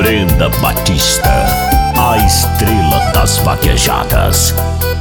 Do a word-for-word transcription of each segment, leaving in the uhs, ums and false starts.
Brenda Batista, a estrela das vaquejadas.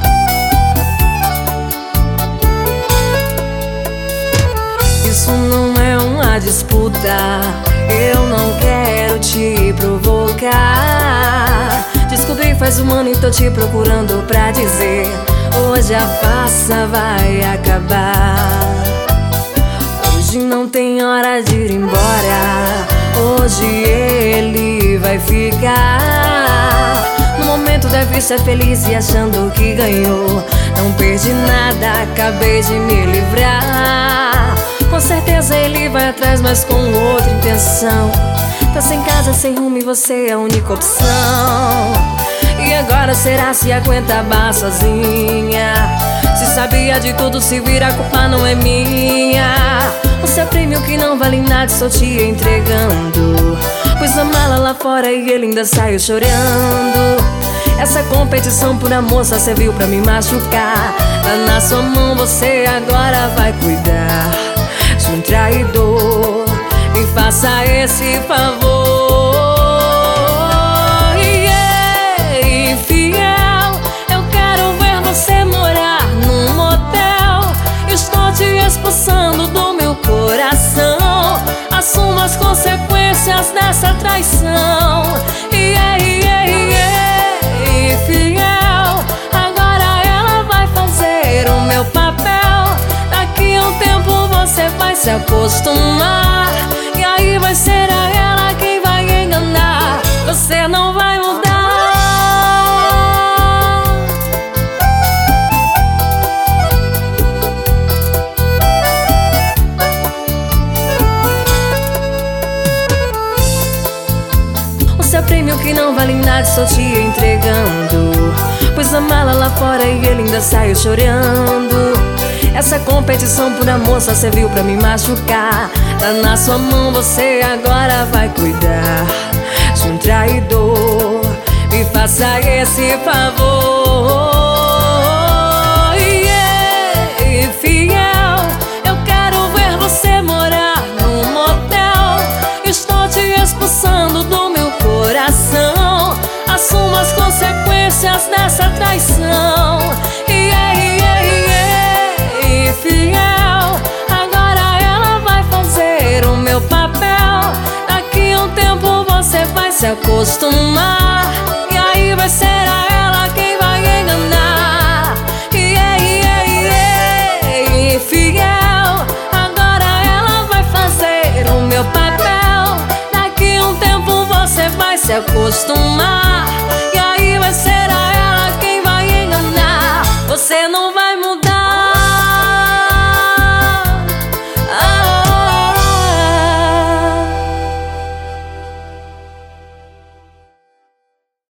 Isso não é uma disputa, eu não quero te provocar. Descobri faz um ano e tô te procurando pra dizer: hoje a farsa vai acabar. Hoje não tem hora de ir embora, hoje ele vai ficar. No momento deve ser feliz e achando que ganhou. Não perdi nada, acabei de me livrar. Com certeza ele vai atrás, mas com outra intenção. Tá sem casa, sem rumo e você é a única opção. E agora será se aguenta a barra sozinha? Se sabia de tudo, se vira, a culpa não é minha. Você é prêmio que não vale nada, estou te entregando. Pus a mala lá fora e ele ainda saiu chorando. Essa competição por amor só serviu pra me machucar. Tá na sua mão, você agora vai cuidar de um traidor. Me faça esse favor. Yeah, infiel, eu quero ver você morar num motel. Estou te expulsando do meu coração. Assuma as consequências dessa traição. Yeah, yeah, yeah, infiel, agora ela vai fazer o meu papel. Daqui a um tempo você vai se acostumar, e aí vai ser a ela quem vai enganar. Você não vai mudar. Você é prêmio que não vale nada, estou te entregando. Pus a mala lá fora e ele ainda saiu chorando. Essa competição por amor só serviu pra me machucar. Tá na sua mão, você agora vai cuidar de um traidor. Me faça esse favor. Yeah, infiel, eu quero ver você morar num motel. Estou te expulsando do meu coração. Assuma as consequências dessa traição. Yeah, yeah, yeah, infiel, agora ela vai fazer o meu papel. Daqui a um tempo você vai se acostumar, e aí vai ser a ela quem vai enganar. Yeah, yeah, yeah, infiel, agora ela vai fazer o meu papel. Daqui a um tempo você vai se acostumar,